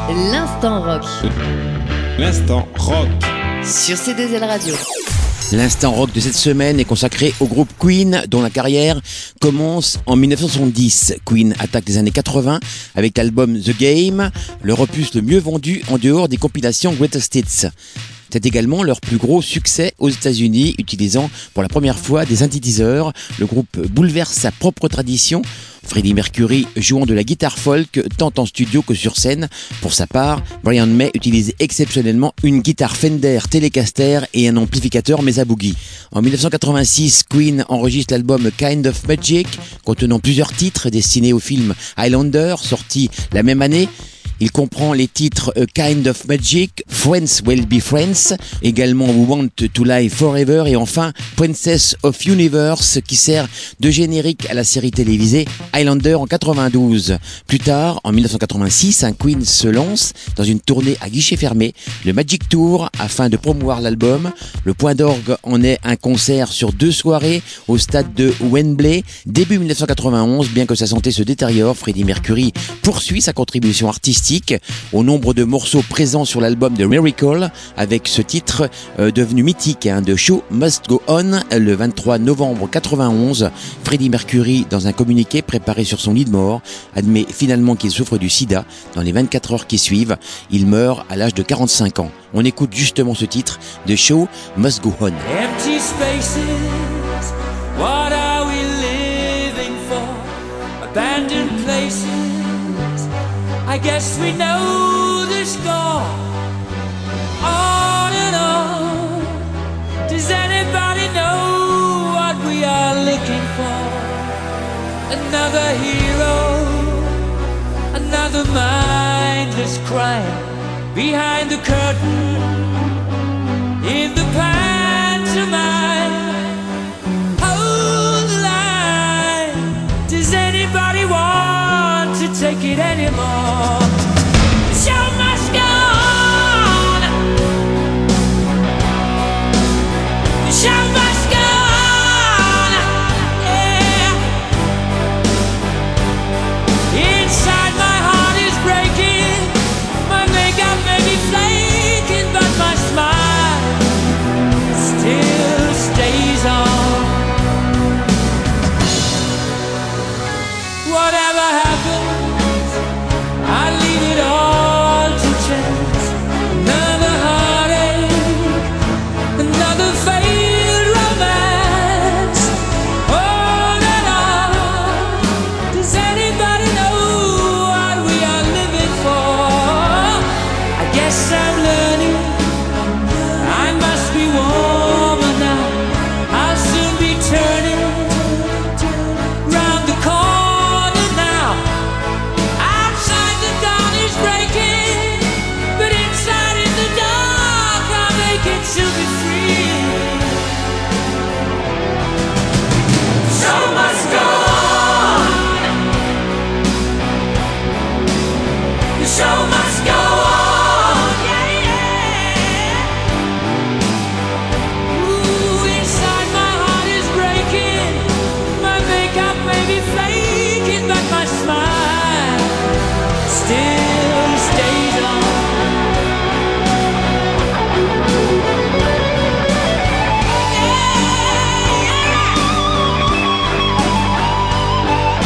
L'instant rock. L'instant rock. Sur C2L Radio. L'instant rock de cette semaine est consacré au groupe Queen, dont la carrière commence en 1970. Queen attaque les années 80 avec l'album The Game, leur opus le mieux vendu en dehors des compilations Greatest Hits. C'est également leur plus gros succès aux États-Unis, utilisant pour la première fois des synthétiseurs. Le groupe bouleverse sa propre tradition, Freddie Mercury jouant de la guitare folk tant en studio que sur scène. Pour sa part, Brian May utilise exceptionnellement une guitare Fender Telecaster et un amplificateur Mesa Boogie. En 1986, Queen enregistre l'album Kind of Magic, contenant plusieurs titres destinés au film Highlander, sorti la même année. Il comprend les titres A Kind of Magic, Friends Will Be Friends, également We Want to Live Forever et enfin Princess of Universe qui sert de générique à la série télévisée Highlander en 92. Plus tard, en 1986, un Queen se lance dans une tournée à guichet fermé, le Magic Tour, afin de promouvoir l'album. Le point d'orgue en est un concert sur 2 soirées au stade de Wembley. Début 1991, bien que sa santé se détériore, Freddie Mercury poursuit sa contribution artistique au nombre de morceaux présents sur l'album de Miracle, avec ce titre devenu mythique, The Show Must Go On. Le 23 novembre 91, Freddie Mercury, dans un communiqué préparé sur son lit de mort, admet finalement qu'il souffre du sida. Dans les 24 heures qui suivent, il meurt à l'âge de 45 ans. On écoute justement ce titre, The Show Must Go On. Empty spaces, what are we living for? Abandoned places, I guess we know the score. On and on. Does anybody know what we are looking for? Another hero, another mindless crime. Behind the curtain, in the pantomime. Hold the line. Does anybody want to take it anymore? The show must go on. The show must go on. Yeah. Inside my heart is breaking. My makeup may be flaking, but my smile still stays on. Whatever happens, I leave it all to chance. Another heartache, another failed romance. On and on. Does anybody know what we are living for? I guess I'm learning. I must be warmer now. I'll soon be turning round the corner now. Outside the dawn is breaking, but inside in the dark I'll make it to be free. The show must go on. The show must go on. Yeah, yeah. Ooh, inside my heart is breaking. My makeup may be flaking, but my smile still stays on.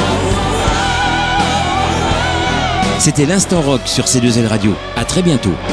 C'était l'Instant Rock sur C2L Radio. À très bientôt.